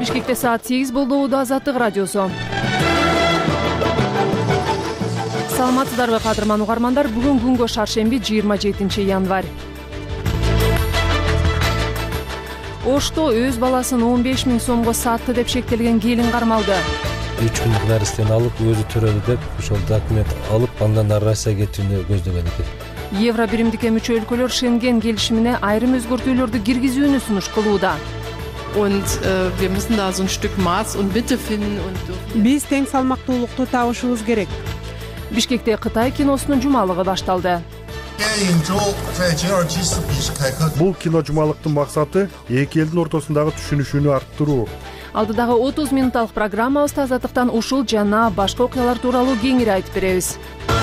Бишкекте саат 8 болду. Азаттык радиосу. Саламатсыздарбы кадырман угармандар. Бүгүн күнгө шаршемби 27 январь. Ошто өз баласын 15 000 сомго сатты деп шектелген келин кармалды. 3 күндүк нарастен алып, өзү төрөлдү деп, ошол документ алып, андан ары Россияга кетүүнү көздөгөн экен. Евро биримдикке мүчө өлкөлөр Шенген келишимине айрым өзгөртүүлөрдү киргизүүнү сунуш кылууда. Und wir müssen da so ein Stück Maß und Mitte finden und Биз тең салмактуулукту табышыбыз керек. Бишкекте Кытай киносунун жумалыгы башталды. Бул кино жумалыктын максаты эки элдин ортосундагы түшүнүшүүнү арттыруу. Алдыдагы 30 минутталык программабызда азаттыктан ушул жана башка окуялар тууралуу кеңири айтып беребиз.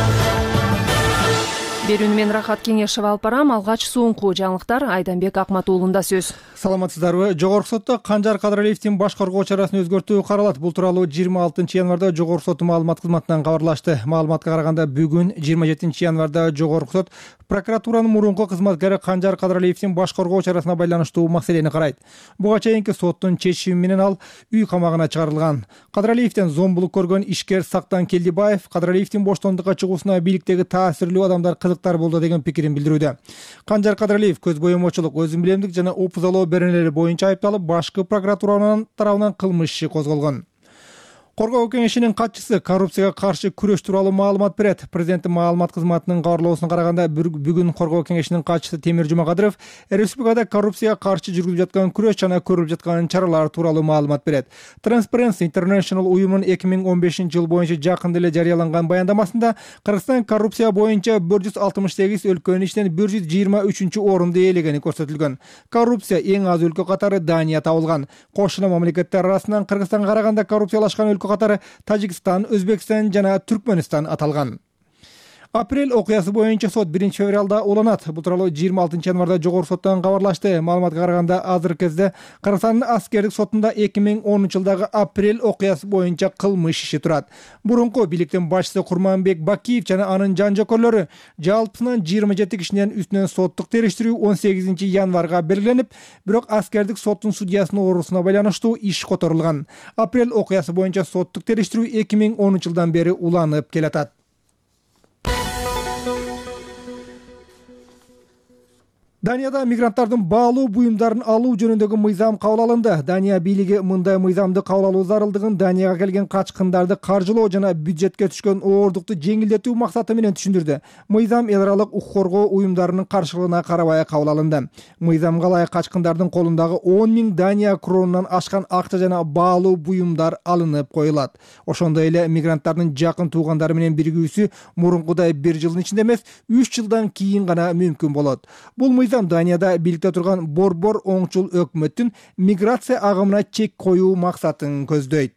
Берүүнү мен Рахат Кеңешева алып барам. Алгач соңку жаңылыктар Айданбек Акматуулунда сөз. Саламатсыздарбы? Жогорку сотто Канжар Кадыралиевдин баш коргоо чарасын өзгөртүү каралат. Бул тууралуу 26 январда Жогорку сот маалымат кызматынан кабарлашты. Маалыматка караганда бүгүн 27 январда Жогорку сот прокуратуранын мурунку кызматкери Канжар Кадыралиевдин баш коргоо чарасына байланыштуу маселени карайт. Буга чейинки соттун чечими менен ал үй камагына чыгарылган. Кадыралиевден зомбулук көргөн ишкер Сактан Келдибаев Кадыралиевдин боштондукка чыгуусуна бийликтеги таасирлүү адамдар кызыктар болду деген пикирин билдирүүдө. Канжар Кадыралиев көз боемочулук, өзүн билемдик жана опузалоо беренелери боюнча айыпталып, башкы прокуратуранын тарабынан кылмыш иши козголгон. Коргоо кеңешинин катчысы коррупцияга каршы күрөш тууралуу маалымат берет. Президенттин маалымат кызматынын кабарлоосуна караганда бүгүн Коргоо кеңешинин катчысы Темир Жумакадыров республикада коррупцияга каршы жүргүзүлүп жаткан күрөш жана көрүлүп жаткан чаралар тууралуу маалымат берет. Transparency International уюмунун 2015 боюнча жакында эле жарыяланган баяндамасында Кыргызстан коррупция боюнча 168 өлкөнүн ичинен 123-орунду ээлегени көрсөтүлгөн. Коррупция эң аз өлкө катары Дания табылган. Кошуна мамлекеттер арасынан Кыргызстанга караганда коррупциялашкан өлкө катары Тажикстан, Өзбекстан жана Түркмөнстан аталган. Апрель окуясы боюнча сот 1 февралда уланат. Бул тууралуу 26 январда Жогорку соттон кабарлашты. Маалыматка караганда азыркы кезде Кыргызстандын аскердик сотунда 2010-жылдагы апрель окуясы боюнча кылмыш иши турат. Мурунку бийликтин башчысы Курманбек Бакиев жана анын жан жокерлору жалпысынан 27 кишинин үстүнөн соттук териштирүү 18 январга белгиленип, бирок аскердик соттун судьясынын оорусуна байланыштуу иш которулган. Апрель окуясы боюнча соттук териштирүү 2010-жылдан бери уланып келатат. Данияда мигранттардын баалуу буюмдарын алуу жөнүндөгү мыйзам кабыл алынды. Дания бийлиги мындай мыйзамды кабыл алуу зарылдыгын Данияга келген качкындарды каржылоо жана бюджетке түшкөн оордукту жеңилдетүү максаты менен түшүндүрдү. Мыйзам эл аралык укук коргоо уюмдарынын каршылыгына карабай кабыл алынды. Мыйзамга ылайык качкындардын колундагы 10 000 Дания кронунан ашкан акча жана баалуу буюмдар алынып коюлат. Ошондой эле мигранттардын жакын туугандары менен биригүүсү мурункудай 1 жылдын ичинде эмес, 3 жылдан кийин гана мүмкүн болот. Бул мыйзам Данияда бийликте турган борбор оңчул өкмөттүн миграция агымына чек коюу максатын көздөйт.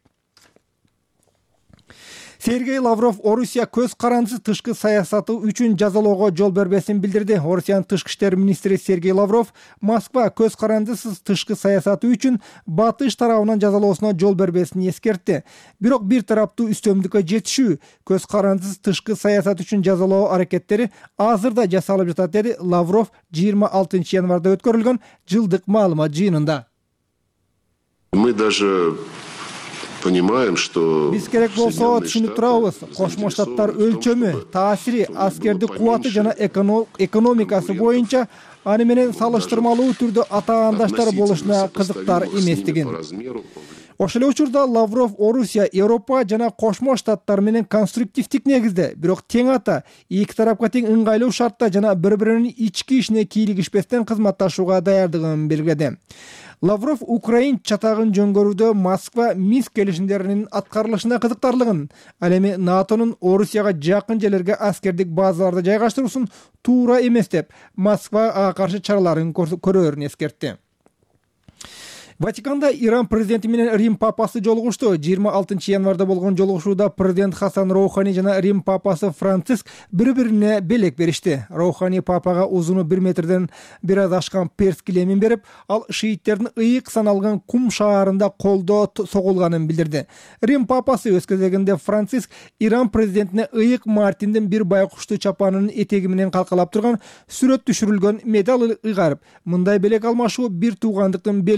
Сергей Лавров Орусия көз карандысыз тышкы саясаты үчүн жазалоого жол бербесин билдирди. Орусиянын тышкы иштер министри Сергей Лавров Москва көз карандысыз тышкы саясаты үчүн батыш тарабынан жазалоосуна жол бербесин эскертти. Бирок бир тараптуу үстөмдүккө жетишүү көз карандысыз тышкы саясат үчүн жазалоо аракеттери азырда жасалып жатат, деди Лавров 26 январда өткөрүлгөн жылдык маалымат жыйынында. Мы даже понимаем, что биз керек болсо түшүнүп турабыз. Кошмо Штаттар өлчөмү, таасири, аскердик кубаты жана экономикасы боюнча аны менен салыштырмалуу түрдө атаандаштар болушуна кызыктар эместигин. Ошол эле учурда Лавров Орусия, Европа жана Кошмо Штаттар менен конструктивдик негизде, бирок тең ата, эки тарапка тең ыңгайлуу шартта жана бири-биринин ички ишине кийлигишпестен кызматташууга даярдыгын белгиледи. Лавров Украин чатагын жөнгөрүүдө Москва Минск келишимдеринин аткарылышына кызыктарлыгын, ал эми НАТОнун Орусияга жакын жерлерге аскердик базаларды жайгаштыруусун туура эмес деп, Москва ага каршы чараларын көрөөрүн эскертти. Ватиканда Иран президенти менен Рим папасы жолугушту. 26 январда болгон жолугушууда президент Хасан Роухани жана Рим папасы Франциск бири-бирине белек беришти. Роухани папага узуну 1 метрден бир аз ашкан перс килемин берип, ал шииттердин ыйык саналган Кум шаарында колдоо согулганын билдирди. Рим папасы өз кезегинде Франциск Иран президентине ыйык Мартиндин бир байкуштуу чапанынын этеги менен калкалап турган сүрөт түшүрүлгөн медаль ыйгарып, мындай белек алмашуу бир туугандыктын белгиси экенин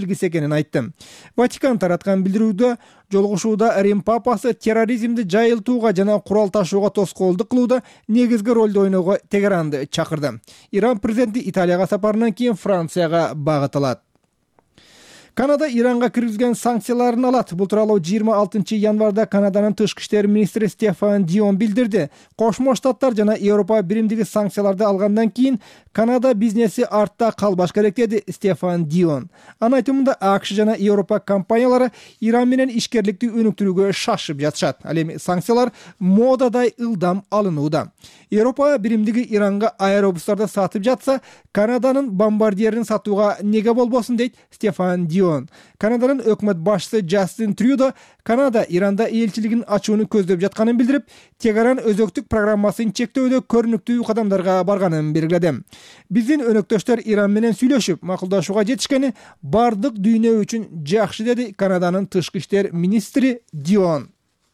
экенин айтты. Ватикан тараткан билдирүүдө жолугушууда Рим папасы терроризмди жайылтууга жана курал ташууга тоскоолдук кылууда негизги ролду ойноого Тегеранды чакырды. Иран президенти Италияга сапарынан кийин Францияга багыт алат. Канада Иранга киргизген санкцияларын алат. Бул тууралуу 26 январда Канаданын тышкы иштер министри Стефан Дион билдирди. Кошмо Штаттар жана Европа биримдиги санкцияларды алгандан кийин Канада бизнеси артта калбаш керек деди Стефан Дион. Анын айтымында АКШ жана Европа компаниялары Иран менен ишкерликти өнүктүрүүгө шашып жатышат. Ал эми санкциялар модадай ылдам алынууда. Европа биримдиги Иранга аэробустарды сатып жатса, Канаданын бомбардиерин сатууга неге болбосун дейт Стефан Дион. Канаданын өкмөт башчысы Джастин Трюдо Канада Иранда элчилигин ачууну көздөп жатканын билдирип, Тегеран өзөктүк программасын чектөөдө көрүнүктүү кадамдарга барганын белгиледи. Биздин өнөктөштөр Иран менен сүйлөшүп, макулдашууга жетишкени бардык дүйнө үчүн жакшы деди Канаданын тышкы иштер министри Дион.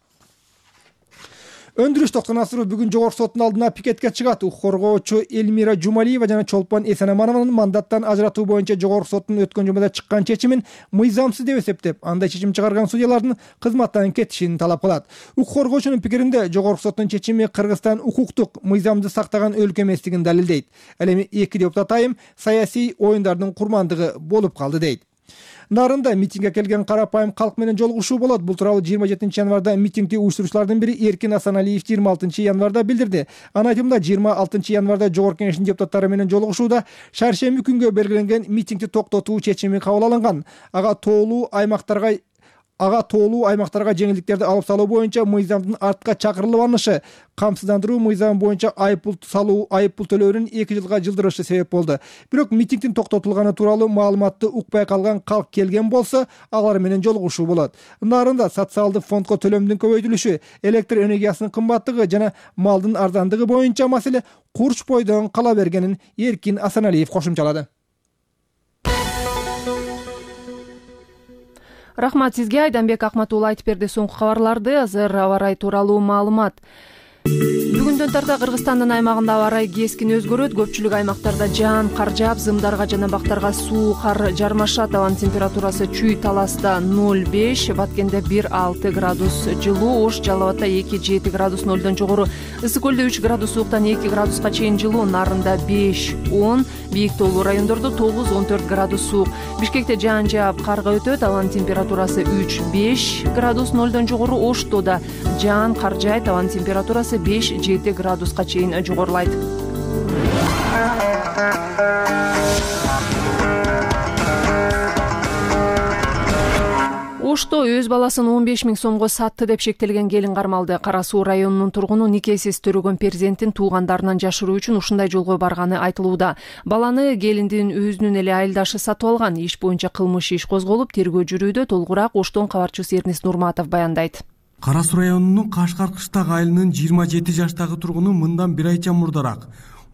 Өндүрүш токтонасыруу бүгүн жогорку соттун алдына пикетке чыгат. Укук коргоочу Элмира Жумалиева жана Чолпон Эсенаманованы мандаттан ажыратуу боюнча жогорку соттун өткөн жумада чыккан чечимин мыйзамсыз деп эсептеп, андай чечим чыгарган судьялардын кызматтан кетишин талап кылат. Укук коргоочунун пикиринде жогорку соттун чечими Кыргызстан укуктук мыйзамды сактаган өлкө эместигин далилдейт. Ал эми эки депутат айым саясий оюндардын курмандыгы болуп калды дейт. Нарында митингге келген карапайым калк менен жолугушуу болот. Бул тууралуу 27 январда митингди уюштуруучулардын бири Эркин Асаналиев 26 январда билдирди. Анын айтымында 26 январда жогорку кеңештин депутаттары менен жолугушууда шаршемби күнгө белгиленген митингди токтотуу чечими кабыл алынган. Ага тоолуу аймактарга жеңилдиктерди алып салуу боюнча мыйзамдын артка чакырылбанышы, камсыздандыруу мыйзамы боюнча айыппул төлөөрүн 2 жылга жылдырышы себеп болду. Бирок митингдин токтотулганы тууралуу маалыматты укпай калган калк келген болсо, алар менен жолугушуу болот. Нарында социалдык фондко төлөмдүн көбөйтүлүшү, электр энергиясынын кымбаттыгы жана малдын арзандыгы боюнча маселе курч бойдон кала бергенин Эркин Асаналиев кошумчалады. Рахмат сизге, Айданбек Акматуулу айтып берди соңку кабарларды. Азыр аба ырайы тууралуу маалымат. Бүгүндөн тарта Кыргызстандын аймагында аба ырайы кескин өзгөрөт. Көпчүлүк аймактарда жаан кар жаап, зымдарга жана бактарга суу кар жармашат. Абанын температурасы Чүй Таласта 0,5, Баткенде 1,6 градус жылуу, Ош Жалал Абадта 2,7 градус нолдон жогору, Ысык Көлдө 3 градус сууктан 2 градуска чейин жылуу, Нарында 5-10, Бийик тоолуу райондордо 9-14 градус суук. Бишкекте жаан жаап, карга өтөт. Абанын температурасы 3-5 градус нолдон жогору, Ошто да жаан кар жаайт. Абанын температурасы 5-7 градуска чейин жогорулайт. Ошто өз баласын 15 000 сомго сатты деп шектелген келин кармалды. Кара Суу районунун тургуну никесиз төрөгөн перзентин туугандарынан жашыруу үчүн ушундай жолго барганы айтылууда. Баланы келиндин өзүнүн эле айылдашы сатып алган. Иш боюнча кылмыш иш козголуп, тергөө жүрүүдө. Толугураак Оштон кабарчысы Эрнис Нурматов баяндайт. Кара Суу районунун Кашкар кыштак айылынын 27 жаштагы тургуну мындан бир айча мурдараак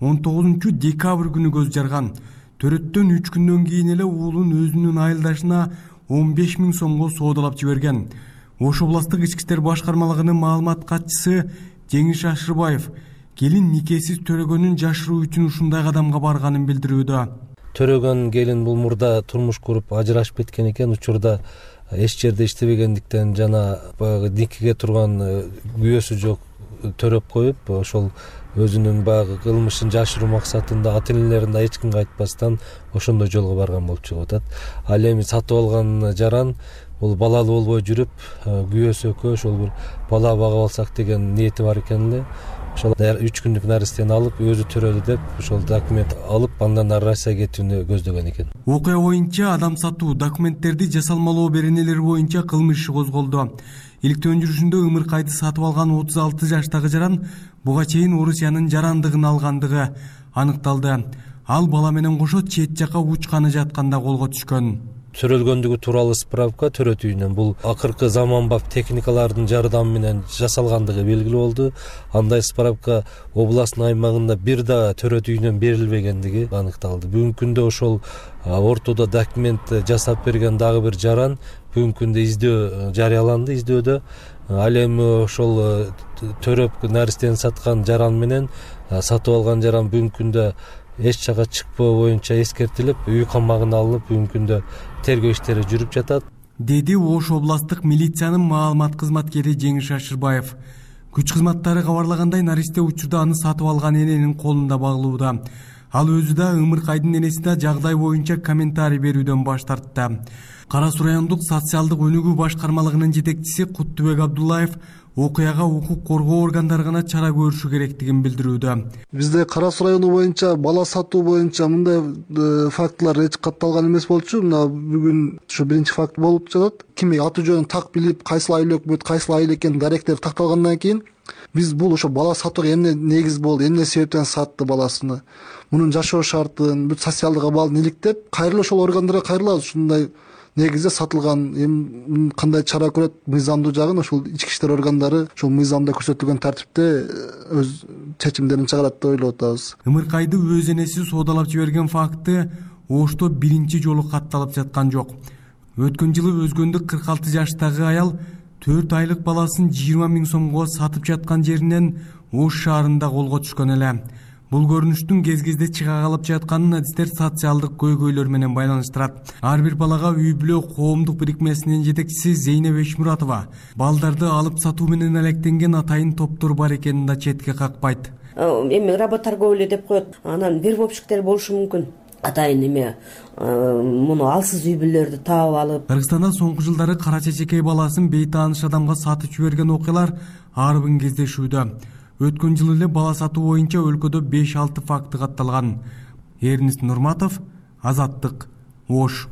19 декабрь күнү көз жарган. Төрөттөн 3 күндөн кийин эле уулун өзүнүн айылдашына 15 000 сомго соодалап жиберген. Ош областык ички иштер башкармалыгынын маалымат катчысы Жеңиш Ашырбаев келин никесиз төрөгөнүн жашыруу үчүн ушундай кадамга барганын билдирүүдө. Төрөгөн келин бул мурда турмуш куруп ажырашып кеткен экен. Учурда эч жерде иштебегендиктен жана баягы никеге турган күйөөсү жок төрөп коюп, ошол өзүнүн баягы кылмышын жашыруу максатында ата-энелерин да эч кимге айтпастан ошондой жолго барган болуп чыгып атат. Ал эми сатып алган жаран бул балалуу болбой жүрүп, күйөөсү экөө ошол бир бала багып алсак деген ниети бар экен эле. Ошол 3 күндүк наристени алып, өзү төрөдү деп ошол документ алып, андан ары Россияга кетүүнү көздөгөн экен. Окуя боюнча адам сатуу документтерди жасалмалоо беренелери боюнча кылмыш иши козголду. Иликтөө жүрүшүндө ымыркайды сатып алган 36 жаштагы жаран буга чейин Орусиянын жарандыгын алгандыгы аныкталды. Ал бала менен кошо чет жака учканы жатканда колго түшкөн. Төрөлгөндүгү тууралуу справка төрөт үйүнөн бул акыркы заманбап техникалардын жардамы менен жасалгандыгы белгилүү болду. Андай справка областтын аймагында бир да төрөт үйүнөн берилбегендиги аныкталды. Бүгүнкү күндө ошол ортодо документ жасап берген дагы бир жаран бүгүнкү күндө издөө жарыяланды. Издөөдө ал эми ошол төрөп наристени саткан жаран менен сатып алган жаран бүгүнкү күндө эч жакка чыкпоо боюнча эскертилип, үй камагына алынып, бүгүнкү күндө тергөө иштери жүрүп жатат, деди Ош областык милициянын маалымат кызматкери Жеңиш Ашырбаев. Күч кызматтары кабарлагандай, наристе учурда аны сатып алган эненин колунда багылууда. Ал өзү да Ымыркайдын энеси да жагдай боюнча комментарий берүүдөн баш тартты. Кара Суу райондук социалдык өнүгүү башкармалыгынын жетекчиси Куттубек Абдуллаев окуяга укук коргоо органдары гана чара көрүшү керектигин билдирүүдө. Бизде Кара Суу району боюнча бала сатуу боюнча мындай фактылар эч катталган эмес болчу. Мына бүгүн ушу биринчи факт болуп жатат. Ким аты жөнүн так билип, кайсыл айыл өкмөт, кайсыл айыл экенин даректер такталгандан кийин биз бул ошо бала сатууга эмне негиз болду, эмне себептен сатты баласыны, мунун жашоо шартын, бүт социалдык абалын иликтеп, кайрылып ошол органдарга кайрылабыз. Ушундай негизде сатылган эми кандай чара көрөт мыйзамдуу жагын ошол ички иштер органдары ошол мыйзамда көрсөтүлгөн тартипте өз чечимдерин чыгарат деп ойлоп атабыз. Ымыркайды өз энеси соодалап жиберген факты Ошто биринчи жолу катталып жаткан жок. Өткөн жылы өзгөндүк 46 жаштагы аял 4 айлык баласын 20 000 сомго сатып жаткан жеринен Ош шаарында колго түшкөн эле. Бул көрүнүштүн кез-кезде чыга калып жатканын адистер социалдык көйгөйлөр менен байланыштырат. Ар бир балага үй бүлө коомдук бирикмесинин жетекчиси Зейнеп Эшмуратова балдарды алып сатуу менен алектенген атайын топтор бар экенин да четке какпайт. Эми работорговля деп коет. Анан вербовщиктер болушу мүмкүн. Атайын эме муну алсыз үй бүлөлөрдү таап алып. Кыргызстанда соңку жылдары кара чечекей баласын бейтааныш адамга сатып жиберген окуялар арбын кездешүүдө. Өткөн жылы эле бала сатуу боюнча өлкөдө 5-6 факты катталган. Эрнис Нурматов, Азаттык, Ош.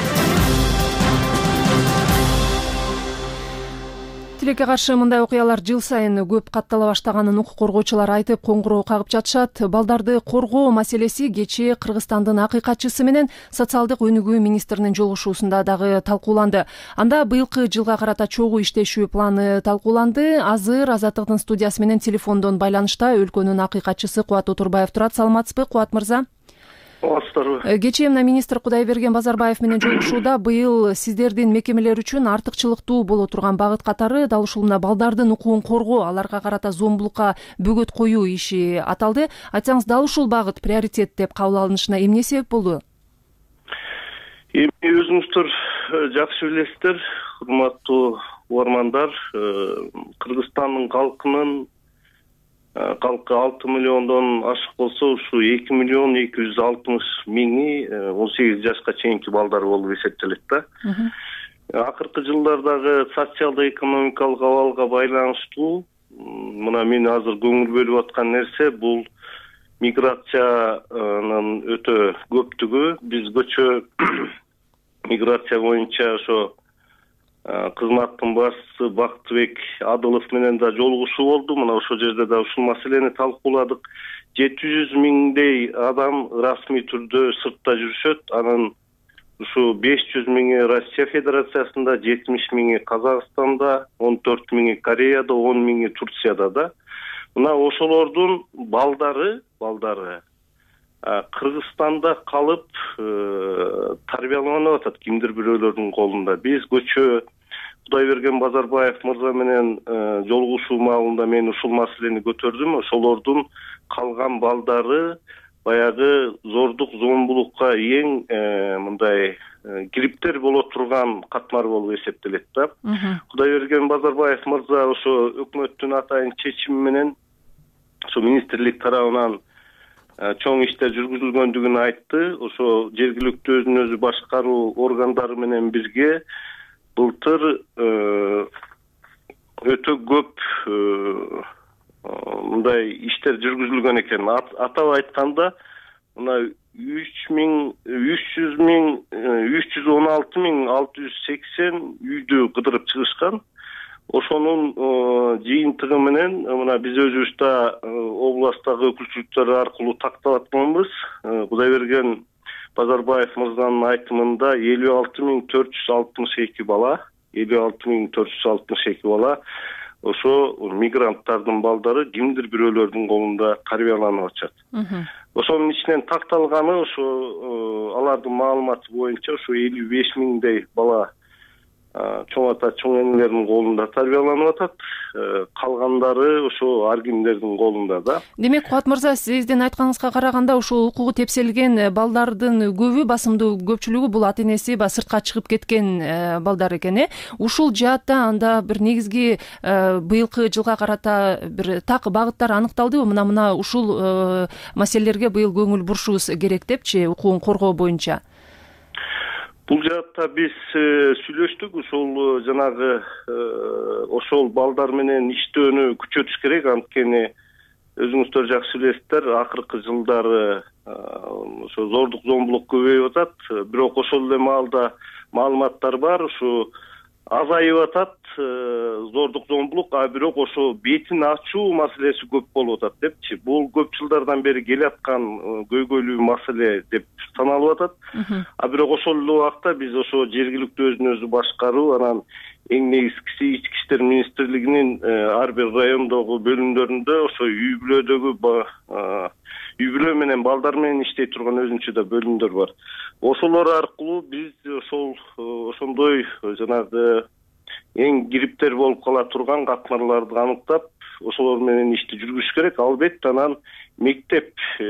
Тилекке каршы мындай окуялар жыл сайын көп каттала баштаганын укук коргоочулар айтып, коңгуроо кагып жатышат. Балдарды коргоо маселеси кечээ Кыргызстандын акыйкатчысы менен социалдык өнүгүү министринин жолугушуусунда дагы талкууланды. Анда быйылкы жылга карата чогуу иштешүү планы талкууланды. Азыр Азаттыктын студиясы менен телефондон байланышта өлкөнүн акыйкатчысы Кубат Отурбаев турат. Саламатсызбы, Кубат мырза? Кечээ мына министр Кудайберген Базарбаев менен жолугушууда быйыл сиздердин мекемелер үчүн артыкчылыктуу боло турган багыт катары дал ушул мына балдардын укугун коргоо, аларга карата зомбулукка бөгөт коюу иши аталды. Айтсаңыз, дал ушул багыт приоритет деп кабыл алынышына эмне себеп болду? Эми өзүңүздөр жакшы билесиздер, урматтуу угармандар, Кыргызстандын калкы 6 миллиондон ашык болсо, ушу 2 миллион 260 миңи 18 жашка чейинки балдар болуп эсептелет да. Акыркы жылдардагы социалдык экономикалык абалга байланыштуу мына мен азыр көңүл бөлүп аткан нерсе бул миграциянын өтө көптүгү. Биз көчө миграция боюнча ошо кызматтын башчысы Бактыбек Адылов менен да жолугушуу болду. Мына ошол жерде да ушул маселени талкууладык. 700 миңдей адам расмий түрдө сыртта жүрүшөт. Анын ушу 500 миңи Россия Федерациясында, 70 миңи Казакстанда, 14 миңи Кореяда, 10 миңи Турцияда да. Мына ошолордун балдары Кыргызстанда калып тарбияланып атат кимдир бирөөлөрдүн колунда. Биз көчө Кудайберген Базарбаев мырза менен жолугушуу маалында мен ушул маселени көтөрдүм. Ошолордун калган балдары баягы зордук, зомбулукка эң мындай кириптер боло турган катмар болуп эсептелет да. Кудайберген Базарбаев мырза ошо өкмөттүн атайын чечими менен ошо министрлик тарабынан чоң иштер жүргүзүлгөндүгүн айтты. Ошо жергиликтүү өзүн өзү башкаруу органдары менен бирге былтыр өтө көп мындай иштер жүргүзүлгөн экен. Атап айтканда, мына 316 680 үйдү кыдырып чыгышкан. Ошонун жыйынтыгы менен мына биз өзүбүз да областтагы өкүлчүлүктөр аркылуу тактап атканбыз. Кудайберген Базарбаев мырзанын айтымында 56 462 бала, 56 462 бала ошо мигранттардын балдары кимдир бирөөлөрдүн колунда тарбияланып атышат. Ошонун ичинен такталганы ошо алардын маалыматы боюнча ошо 55 миңдей бала чоң ата чоң энелердин колунда тарбияланып атат, калгандары ошо ар кимдердин колунда да. Демек, Кубат мырза, сиздин айтканыңызга караганда ушул укугу тепселген балдардын көбү, басымдуу көпчүлүгү бул ата энеси сыртка чыгып кеткен балдар экен. Ушул жаатта анда бир негизги быйылкы жылга карата бир так багыттар аныкталдыбы? Мына ушул маселелерге быйыл көңүл бурушубуз керек депчи, укугун коргоо боюнча. Бул жаатта биз сүйлөштүк, ошол жанагы ошол балдар менен иштөөнү күчөтүш керек. Анткени өзүңүздөр жакшы билесиздер, акыркы жылдары ошо зордук зомбулук көбөйүп атат. Бирок ошол эле маалда маалыматтар бар, ушу азайып атат зордук зомбулук, а бирок ошо бетин ачуу маселеси көп болуп атат депчи. Бул көп жылдардан бери келаткан көйгөйлүү маселе деп саналып атат. А бирок ошол эле убакта биз ошо жергиликтүү өзүн өзү башкаруу, анан эң негизгиси ички иштер министрлигинин ар бир райондогу бөлүмдөрүндө ошо үй бүлө менен балдар менен иштей турган өзүнчө да бөлүмдөр бар. Ошолор аркылуу биз ошондой жанагы эң кириптер болуп кала турган катмарларды аныктап, ошолор менен ишти жүргүзүш керек. Албетте анан мектеп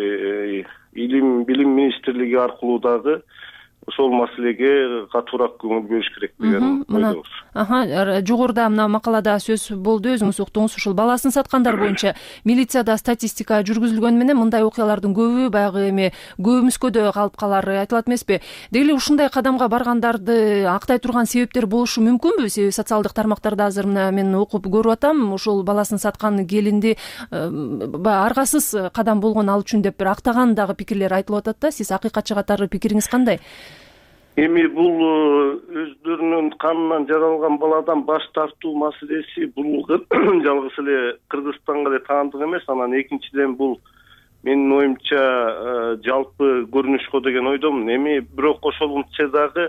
билим министрлиги аркылуу дагы ошол маселеге катуураак көңүл бөлүш керек деген ойдобуз. Жогоруда мына макалада сөз болду, өзүңүз уктуңуз, ушул баласын саткандар боюнча милицияда статистика жүргүзүлгөнү менен мындай окуялардын көбү баягы эми көбүмүскөдө калып калары айтылат эмеспи? Деги эле ушундай кадамга баргандарды актай турган себептер болушу мүмкүнбү? Себеби социалдык тармактарда азыр мына мен окуп көрүп атам, ушул баласын саткан келинди аргасыз кадам болгон ал үчүн деп бир актаган дагы пикирлер айтылып атат да. Сиз акыйкатчы катары пикириңиз кандай? Эми бул өздөрүнүн канынан жаралган баладан баш тартуу маселеси бул жалгыз эле Кыргызстанга эле таандык эмес. Анан экинчиден бул менин оюмча жалпы көрүнүшкө деген ойдомун. Эми бирок ошолунча дагы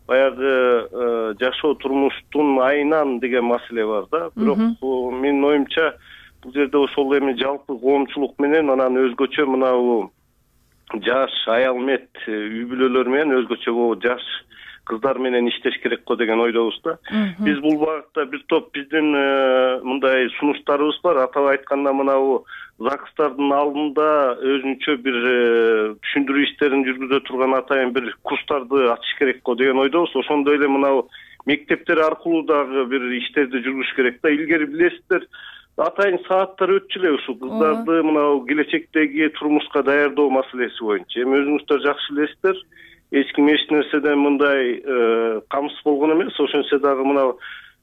баягы жашоо турмуштун айынан деген маселе бар да. Бирок менин оюмча бул жерде ошол эми жалпы коомчулук менен анан өзгөчө мынабу жаш аял мет үй бүлөлөр менен өзгөчө жаш кыздар менен иштеш керек го деген ойдобуз да. Биз бул багытта бир топ биздин мындай сунуштарыбыз бар. Атап айтканда мынабу ЗАГСтардын алдында өзүнчө бир түшүндүрүү иштерин жүргүзө турган атайын бир курстарды ачыш керек го деген ойдобуз. Ошондой эле мынабу мектептер аркылуу дагы бир иштерди жүргүзүш керек да. Илгери билесиздер, атайын сааттар өтчү эле ушул кыздарды мынау келечектеги турмушка даярдоо маселеси боюнча. Эми өзүңүздөр жакшы билесиздер, эч ким эч нерседен мындай камсыз болгон эмес. Ошентсе дагы мынау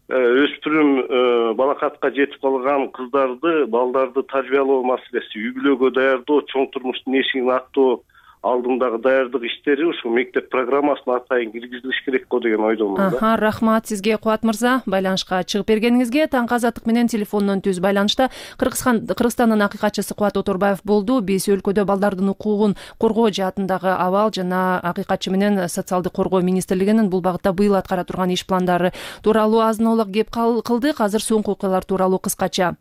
өспүрүм балакатка жетип калган кыздарды, балдарды тарбиялоо маселеси, үй бүлөгө даярдоо, чоң турмуштун эшигин аттоо алдындагы даярдык иштери ушул мектеп программасына атайын киргизилиш керек го деген ойдомун да. Рахмат сизге, Кубат мырза, байланышка чыгып бергениңизге. Таңкы азаттык менен телефондон түз байланышта Кыргызстандын акыйкатчысы Кубат Оторбаев болду. Биз өлкөдө балдардын укугун коргоо жаатындагы абал жана акыйкатчы менен социалдык коргоо министрлигинин бул багытта быйыл аткара турган иш пландары тууралуу азын-аулак кеп кылдык. Азыр соңку окуялар тууралуу кыскача.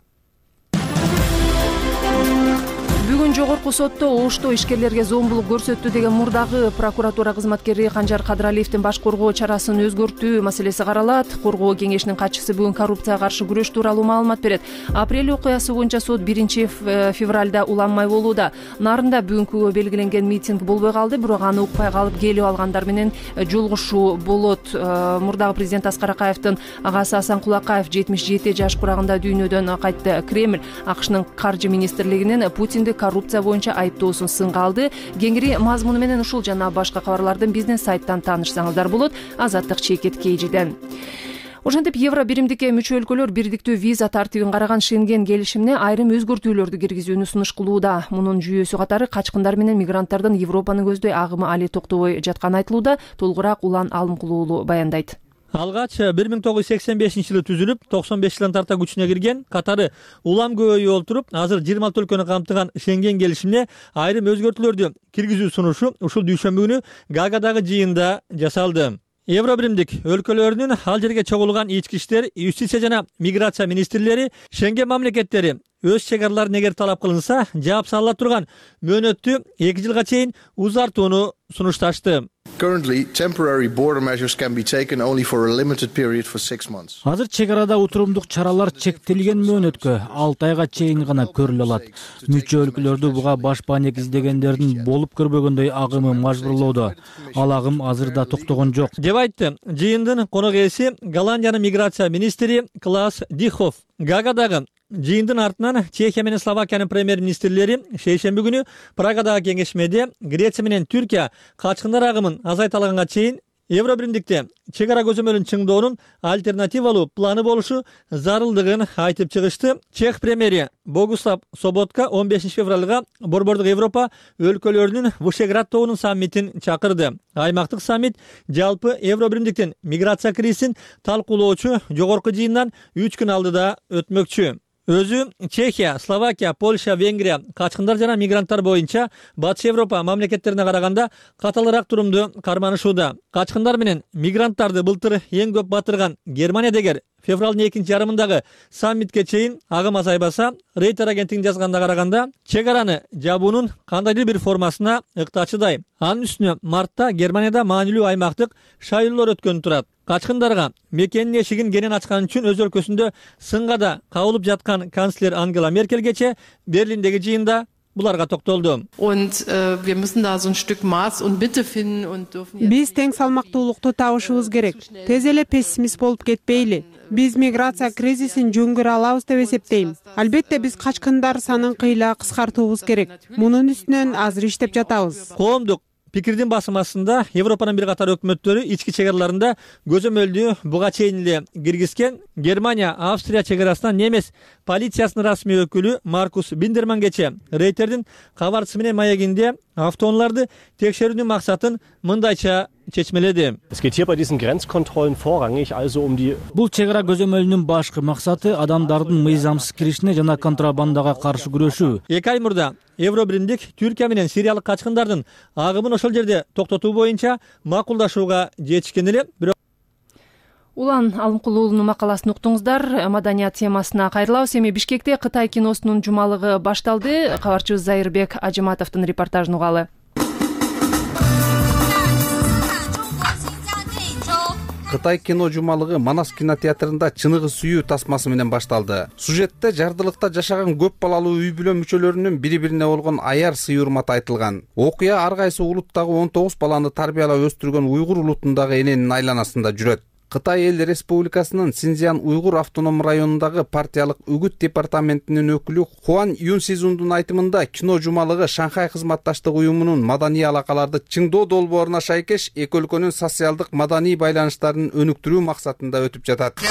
Бүгүн жогорку сотто Ошто ишкерлерге зомбулук көрсөттү деген мурдагы прокуратура кызматкери Канжар Кадыралиевдин баш коргоо чарасын өзгөртүү маселеси каралат. Коргоо кеңешинин катчысы бүгүн коррупцияга каршы күрөш тууралуу маалымат берет. Апрель окуясы боюнча сот 1-февралда уланмай болууда. Нарында бүгүнкүгө белгиленген митинг болбой калды, бирок аны укпай калып келип алгандар менен жолугушуу болот. Мурдагы президент Аскар Акаевдин агасы Асан Кулакаев 77 жаш курагында дүйнөдөн кайтты. Кремль АКШнын каржы министрлигинин Путинди коррупция боюнча айыптоосун сынга алды. Кеңири мазмуну менен ушул жана башка кабарлардын бизнес сайттан таанышсаңыздар болот. Азаттык Чекет Кейжиден. Ошентип евро биримдикке мүчө өлкөлөр бирдиктүү виза тартибин караган Шенген келишимине айрым өзгөртүүлөрдү киргизүүнү сунуш кылууда. Мунун жүйөсү катары качкындар менен мигранттардын Европаны көздөй агымы али токтобой жатканы айтылууда. Толугураак Улан Алымкулуулу баяндайт. Алгач 1985-жылы түзүлүп, 95 жылдан тарта күчүнө кирген, катары улам көбөйүп олтуруп, азыр 26 өлкөнү камтыган Шенген келишимине айрым өзгөртүүлөрдү киргизүү сунушу ушул дүйшөмбү күнү Гаагадагы жыйында жасалды. Евро биримдик өлкөлөрүнүн ал жерге чогулган ички иштер, юстиция жана миграция министрлери, Шенген мамлекеттери өз чек араларын эгер талап кылынса жаап салыла турган мөөнөттү 2 жылга чейин узартууну сунушташты. Currently, temporary border measures can be taken only for a limited period for 6 months. Азыр чек арада утурумдук чаралар чектелген мөөнөткө 6 айга чейин гана көрүлө алат. Мүчө өлкөлөрдү буга баш баанек издегендердин болуп көрбөгөндөй агымы мажбурлоодо. Ал агым азыр да токтогон жок, деп айтты жыйындын конок ээси Голландиянын миграция министри Клаас Дихоф. Гаагадагы жыйындын артынан Чехия менен Словакиянын премьер-министрлери шейшемби күнү Прагадагы кеңешмеде Греция менен Түркия качкындар агымын азайталаганга чейин Евробиримдикте чек ара көзөмөлүн чыңдоонун альтернативалуу планы болушу зарылдыгын айтып чыгышты. Чех премьери Богуслав Соботка 15 февралга Борбордук Европа өлкөлөрүнүн Вышеград тобунун саммитин чакырды. Аймактык саммит жалпы Евробиримдиктин миграция кризисин талкуулоочу жогорку жыйындан 3 күн алдыда өтмөкчү. Өзү Чехия, Словакия, Польша, Венгрия качкындар жана мигранттар боюнча Батыш Европа мамлекеттерине караганда каталыраак турумду карманышууда. Качкындар менен мигранттарды былтыр эң көп батырган Германия дегер февралдын 2 жарымындагы саммитке чейин агым азайбаса, Рейтер агенттигинин жазганда караганда чек араны жабуунун кандайдыр бир формасына ыктачыдай. Анын үстүнө мартта Германияда маанилүү аймактык шайлоолор өткөнү турат. Качкындарга мекенин эшигин кенен ачкан үчүн өз өлкөсүндө сынгада кабылып жаткан канцлер Ангела Меркелгече Берлиндеги жыйында буларга токтолду. Und wir müssen da so ein Stück Maß und Mitte finden und dürfen Биз тең салмактуулукту табышыбыз керек. Тез эле пессимист болуп кетпейли. Биз миграция кризисин жөнгөрө алабыз деп эсептейм. Албетте биз качкындар санын кыйла кыскартуубуз керек. Мунун үстүнөн азыр иштеп жатабыз. Коомдук пикирдин басымасында Европанын бир катар өкмөттөрү ички чек араларында көзөмөлдү буга чейин эле киргизген. Германия, Австрия чек арасынан немес полициясынын расмий өкүлү Маркус Биндермангече Рейтердин кабарчысы менен маегинде автоунааларды текшерүүнүн максатын мындайча чечмеледи. Es geht hier bei diesen Grenzkontrollen vorrangig also die Бул чек ара көзөмөлүнүн башкы максаты адамдардын мыйзамсыз киришине жана контрабандага каршы күрөшүү. 2 ай мурда Евробиримдик Түркия менен Сириялык качкындардын агымын ошол жерде токтотуу боюнча макулдашууга жетишкен эле. Улан Алымкулуулунун макаласын уктуңуздар. Маданият темасына кайрылабыз. Эми Бишкекте Кытай киносунун жумалыгы башталды. Кабарчыбыз Зайырбек Ажыматовдун репортажын угалы. Кытай кино жумалыгы Манас кинотеатрында чыныгы сүйүү тасмасы менен башталды. Сюжетте жардылыкта жашаган көп балалуу үй бүлө мүчөлөрүнүн бири-бирине болгон аяр сый-урмат айтылган. Окуя ар кайсы улуттагы 19 баланы тарбиялап өстүргөн уйгур улутундагы эненин айланасында жүрөт. Кытай Эл Республикасынын Синьцзян уйгур автоном районундагы партиялык үгүт департаментинин өкүлү Хуан Юнсизундун айтымында кино жумалыгы Шанхай кызматташтык уюмунун маданий алакаларды чыңдоо долбооруна шайкеш эки өлкөнүн социалдык маданий байланыштарын өнүктүрүү максатында өтүп жатат.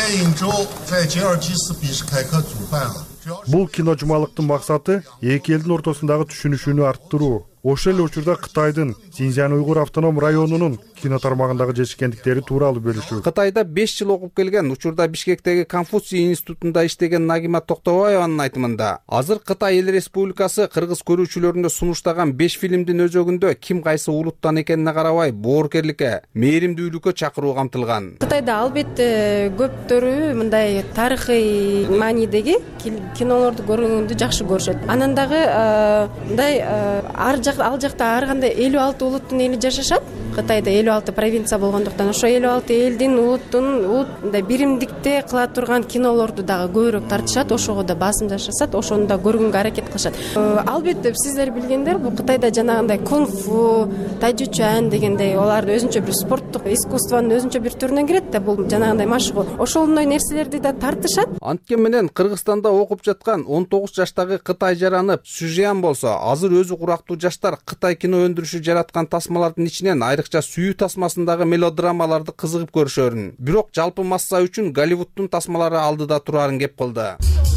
Бул кино жумалыктын максаты эки элдин ортосундагы түшүнүшүүнү арттыруу. Ошол эле учурда Кытайдын Синьцзян уйгур автоном районунун кино тармагындагы жетишкендиктери тууралуу бөлүшүү. Кытайда 5 жыл окуп келген, учурда Бишкектеги Конфуций институтунда иштеген Нагима Токтобаеванын айтымында, азыр Кытай Эл Республикасы кыргыз көрүүчүлөрүнө сунуштаган 5 фильмдин өзөгүндө ким кайсы улуттан экенине карабай боорукерликке, мээримдүүлүккө чакыруу камтылган. Кытайда албетте көптөрү мындай тарыхый маанидеги кинолорду көргөндү жакшы көрүшөт. Анан дагы мындай ал жакта ар кандай 56 улуттун эли жашашат. Кытайда 56 провинция болгондуктан ошо 56 элдин улуттун мындай биримдикте кыла турган кинолорду дагы көбүрөөк тартышат, ошого да басым жашасат, ошону да көргөнгө аракет кылышат. Албетте сиздер билгендер, бул Кытайда жанагындай кунг-фу, тайжучан дегендей оларды өзүнчө бир спорттук искусствонун өзүнчө бир түрүнөн кирет да, бул жанагындай машыгуу. Ошондой нерселерди да тартышат. Анткени менен Кыргызстанда окуп жаткан 19 жаштагы Кытай жараны Сюжян болсо, азыр өзү курактуу жаштар Кытай кино өндүрүшү жараткан тасмалардын ичинен айрыкча сүйүү тасмасындагы мелодрамаларды кызыгып көрүшөрүн. Бирок жалпы масса үчүн Голливудтун тасмалары алдыда турарын кеп кылды.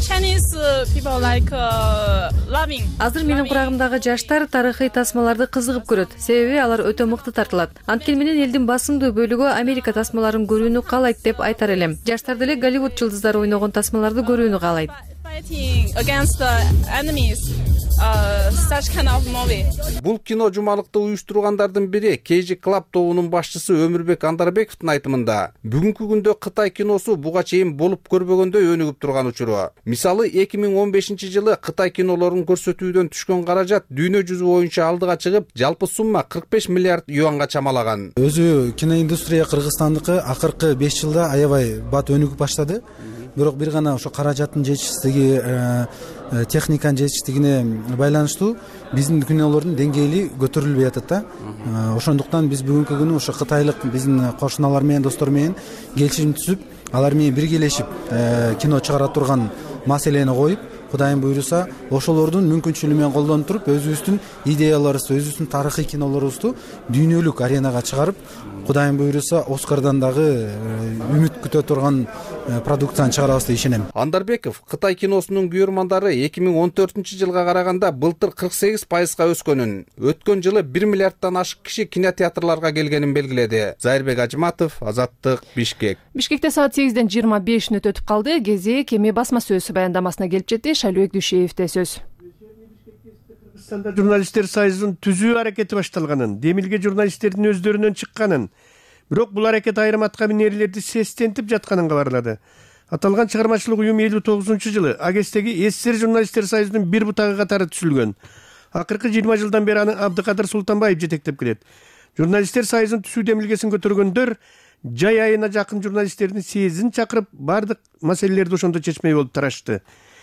Азыр менин курагымдагы жаштар тарыхый тасмаларды кызыгып көрөт, себеби алар өтө мыкты тартылат. Анткени менен элдин басымдуу бөлүгү Америка тасмаларын көрүүнү каалайт деп айтар элем. Жаштар деле Голливуд жылдыздары ойногон тасмаларды көрүүнү каалайт. Бул кино жумалыкты уюштургандардын бири KG Club тобунун башчысы Өмүрбек Андарбековдун айтымында, бүгүнкү күндө Кытай киносу буга чейин болуп көрбөгөндөй өнүгүп турган учуру. Мисалы 2015-жылы Кытай кинолорун көрсөтүүдөн түшкөн каражат дүйнө жүзү боюнча алдыга чыгып, жалпы сумма 45 миллиард юанга чамалаган. Өзү киноиндустрия Кыргызстандыкы акыркы 5 жылда аябай бат өнүгүп баштады. Бирок бир гана ошо каражаттын жетишсиздиги, техниканын жетишсиздигине байланыштуу биздин кинолордун деңгээли көтөрүлбөй атат да. Ошондуктан биз бүгүнкү күнү ошо кытайлык биздин кошуналар менен, достор менен келишим түзүп, алар менен биргелешип кино чыгара турган маселени коюп, Кудайым буйруса, ошолордун мүмкүнчүлүгү менен колдонуп туруп, өзүбүздүн идеяларыбызды, өзүбүздүн тарыхый кинолорубузду дүйнөлүк аренага чыгарып, Кудайым буйруса, Оскардан дагы үмүт күтө турган продукцияны чыгарабыз деп ишенем. Андарбеков Кытай киносунун күйөрмандары 2014-жылга караганда былтыр 48%га өскөнүн, өткөн жылы 1 миллиарддан ашык киши кинотеатрларга келгенин белгиледи. Зайырбек Ажыматов, Азаттык, Бишкек. Бишкекте саат 8-ден 25 мүнөт өтүп калды. Кезек эми басма сөз баяндамасына келип жетти. Шайлыбек Дүйшеевде сөз. Кыргызстанда журналисттер союзунун түзүү аракети башталганын, демилге журналисттердин өздөрүнөн чыкканын, бирок бул аракет айрым аткаминерлерди сестентип жатканын кабарлады. Аталган чыгармачылык уюм 59-жылы Агестеги СССР журналисттер союзунун бир бутагы катары түзүлгөн. Акыркы 20 жылдан бери аны Абдыкадыр Султанбаев жетектеп келет. Журналисттер союзунун түсүү демилгесин көтөргөндөр жай айына жакын журналисттердин съездин чакырып, бардык маселелерди ошондо чечмей болуп тарашты.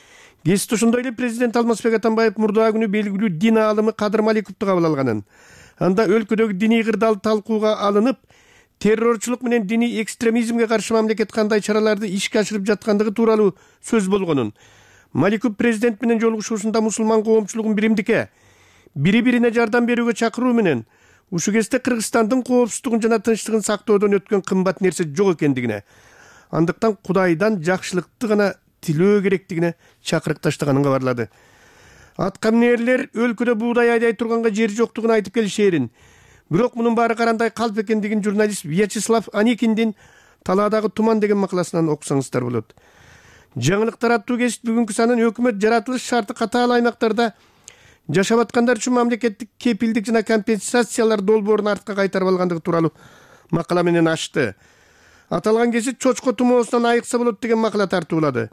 Кесип ошондой эле президент Алмазбек Атамбаев мурдаа күнү белгилүү дин аалымы Кадыр Маликовду кабыл алганын. Анда өлкөдөгү диний кырдаал талкууга алынып, террорчулук менен диний экстремизмге каршы мамлекет кандай чараларды ишке ашырып жаткандыгы тууралуу сөз болгонун. Маликов президент менен жолугушуусунда мусулман коомчулугун биримдикке, бири-бирине жардам берүүгө чакыруу менен ушул кезде Кыргызстандын коопсуздугун жана тынчтыгын сактоодон өткөн кымбат нерсе жок экендигине, андыктан Кудайдан жакшылыкты гана тилөө керектигине чакырык таштаганын кабарлады. Аткаминерлер өлкөдө буудай айдай турганга жер жоктугун айтып келишээрин, бирок мунун баары карандай калп экендигин журналист Вячеслав Аникиндин Талаадагы туман деген макаласынан окусаңыздар болот. Жаңылыктар аттуу кесип бүгүнкү санын өкмөт жаратылыш шарты катаал аймактарда жашап аткандар үчүн мамлекеттик кепилдик жана компенсациялар долбоорун артка кайтарып алгандыгы тууралуу макала менен ачты. Аталган кесип чочко тумоосунан айыкса болот деген макала тартуулады.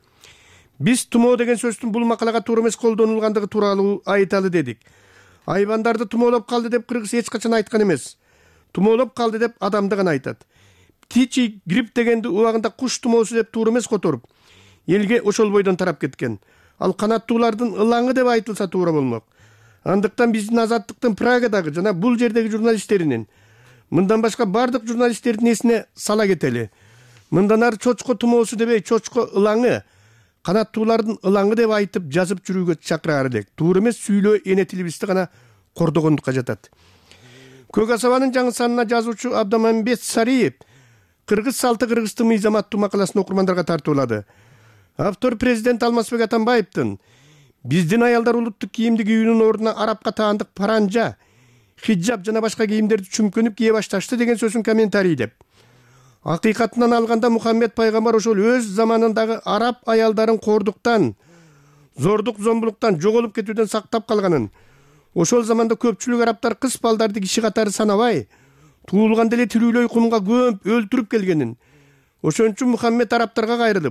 Биз тумоо деген сөздүн бул макалага туура эмес колдонулгандыгы тууралуу айталы дедик. Айбандарды тумоолоп калды деп кыргыз эч качан айткан эмес. Тумоолоп калды деп адамды гана айтат. Птичий грипп дегенди убагында куш тумоосу деп туура эмес которуп, элге ошол бойдон тарап кеткен. Ал канаттуулардын ылаңы деп айтылса туура болмок. Андыктан биздин Азаттыктын Прагадагы жана бул жердеги журналисттеринин, мындан башка бардык журналисттердин эсине сала кетели. Мындан ары чочко тумоосу дебей, чочко ылаңы, канаттуулардын ылаңы деп айтып жазып жүрүүгө чакыраар элек. Туура эмес сүйлөө эне тилибизди гана кордогондукка жатат. Көк асабанын жаңы санына жазуучу Абдамамбет Сариев кыргыз салты кыргыздын мыйзам аттуу макаласын окурмандарга тартуулады. Автор президент Алмазбек Атамбаевдин биздин аялдар улуттук кийимди кийүүнүн ордуна арабка таандык паранжа, хиджаб жана башка кийимдерди чүмкөнүп кие башташты деген сөзүн комментарий деп. Акыйкатынан алганда Мухаммед пайгамбар ошол өз заманындагы араб аялдарын кордуктан, зордук зомбулуктан, жоголуп кетүүдөн сактап калганын, ошол заманда көпчүлүк арабтар кыз балдарды киши катары санабай, туулганда эле тирүүлөй кумга көмүп өлтүрүп келгенин. Ошон үчүн Мухаммед арабтарга кайрылып,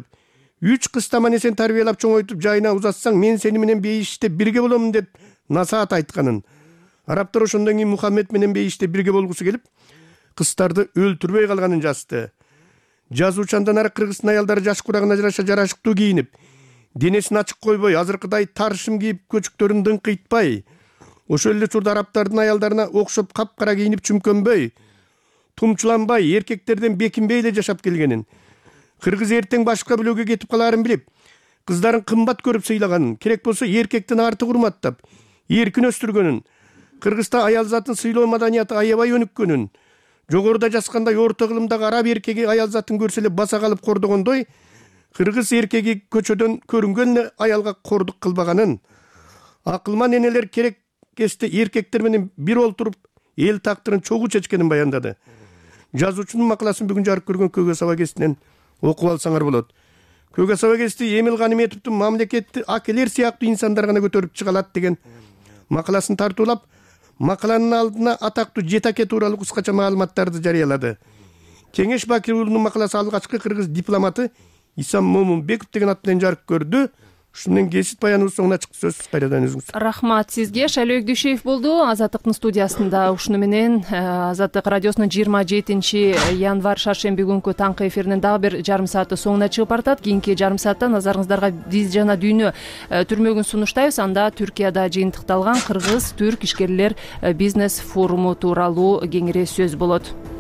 3 кыз таман эсен тарбиялап чоңойтуп жайына узатсаң, мен сени менен бейиште бирге боломун деп насаат айтканын. Арабтар ошондон кийин Мухаммед менен бейиште бирге болгусу келип, кыздарды өлтүрбөй калганын жазды. Жазуучу андан ары кыргыздын аялдары жаш курагына жараша жарашыктуу кийинип, денесин ачык койбой, азыркыдай таршым кийип көчүктөрүн дыңкыйтпай, ошол эле учурда арабтардын аялдарына окшоп капкара кийинип чүмкөнбөй, тумчуланбай, эркектерден бекинбей эле жашап келгенин. Кыргыз эртең башка бөлөгө кетип калаарын билип, кыздарын кымбат көрүп сыйлаганын, керек болсо эркектен артык урматтап, эркин өстүргөнүн, Кыргызда аял затын сыйлоо маданияты аябай өнүккөнүн, жогоруда жазгандай орто кылымдагы араб эркеги аял затын көрсө эле баса калып кордогондой, кыргыз эркеги көчөдөн көрүнгөн эле аялга кордук кылбаганын, акылман энелер керек кезде эркектер менен бир олтуруп эл тактырын чогуу чечкенин баяндады. Жазуучунун макаласын бүгүн жарык көргөн Көк асаба гезитинен окуп алсаңар болот. көк асаба кести Эмил Ганиметовдун мамлекетти акелер сыяктуу инсандар гана көтөрүп чыга алат деген макаласын тартуулап, макаланын алдына атактуу жетаке тууралуу кыскача маалыматтарды жарыялады. Кеңеш Бакир уулунун макаласы алгачкы кыргыз дипломаты Исам Момунбеков деген ат менен жарык көрдү. Ушунун кесип баяныбыз соңуна чыкты. Сөз кайрадан өзүңүз. Рахмат сизге. Шайлоо Өкдүшев болду Азаттыктын студиясында. Ушуну менен Азаттык радиосунун 27 январь шаршемби күнкү таңкы эфиринин дагы бир жарым сааты соңуна чыгып баратат. Кийинки жарым саатта назарыңыздарга биз жана дүйнө түрмөгүн сунуштайбыз. Анда Түркияда жыйынтыкталган кыргыз-түрк ишкерлер бизнес форуму тууралуу кеңири сөз болот.